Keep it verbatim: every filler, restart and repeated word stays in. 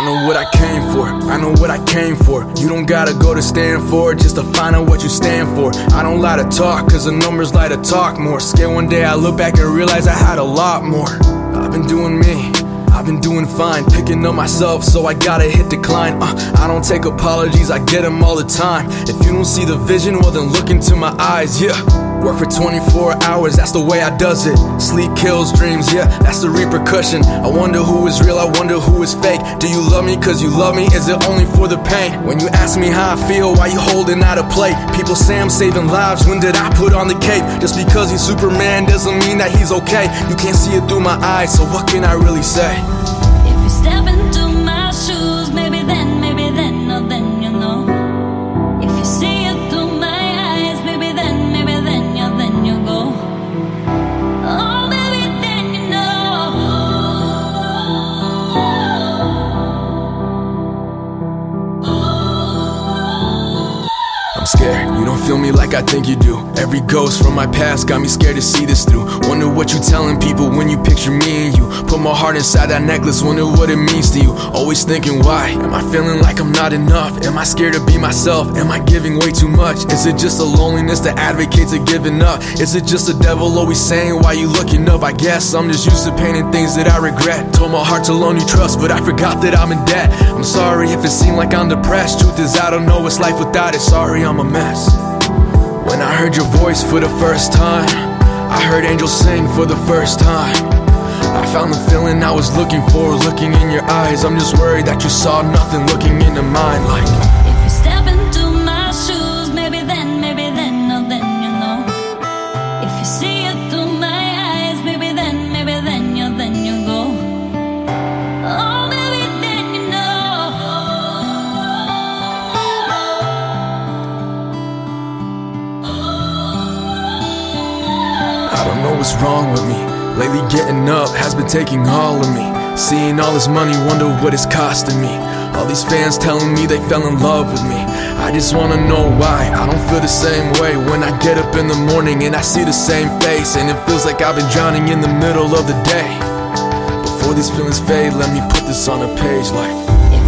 know what I came for, I know what I came for. You don't gotta go to Stanford just to find out what you stand for. I don't lie to talk, cause the numbers lie to talk more. Scared one day I look back and realize I had a lot more. I've been doing me, I've been doing fine, picking up myself, so I gotta hit decline. uh, I don't take apologies, I get them all the time. If you don't see the vision, well then look into my eyes, yeah. Work for twenty-four hours, that's the way I does it. Sleep kills dreams, yeah, that's the repercussion. I wonder who is real, I wonder who is fake. Do you love me cause you love me, is it only for the pain? When you ask me how I feel, why you holding out a plate? People say I'm saving lives, when did I put on the cape? Just because he's Superman doesn't mean that he's okay. You can't see it through my eyes, so what can I really say? If you step into my shoes, maybe then, maybe then, no then you know. If you see it through my eyes, maybe then, maybe then, yeah, then you go. Oh, maybe then you know. I'm scared, you don't feel me like I think you do. Every ghost from my past got me scared to see this through. Wonder what you telling people when you picture me and you. Put my heart inside that necklace, wonder what it means to you. Always thinking why, am I feeling like I'm not enough? Am I scared to be myself, am I giving way too much? Is it just a loneliness that advocates a giving up? Is it just the devil always saying why you looking up? I guess I'm just used to painting things that I regret. Told my heart to loan you trust, but I forgot that I'm in debt. I'm sorry if it seemed like I'm depressed. Truth is I don't know what's life without it. Sorry I'm a mess. When I heard your voice for the first time, I heard angels sing for the first time. I found the feeling I was looking for, looking in your eyes. I'm just worried that you saw nothing looking into mine. Like, if you step into my shoes, maybe then, maybe then, no then you know. If you see it through my eyes, maybe then, maybe then, yeah, then you go. Oh, maybe then you know. I don't know what's wrong with me. Lately getting up has been taking all of me. Seeing all this money, wonder what it's costing me. All these fans telling me they fell in love with me. I just wanna know why I don't feel the same way when I get up in the morning and I see the same face. And it feels like I've been drowning in the middle of the day. Before these feelings fade, let me put this on a page like, If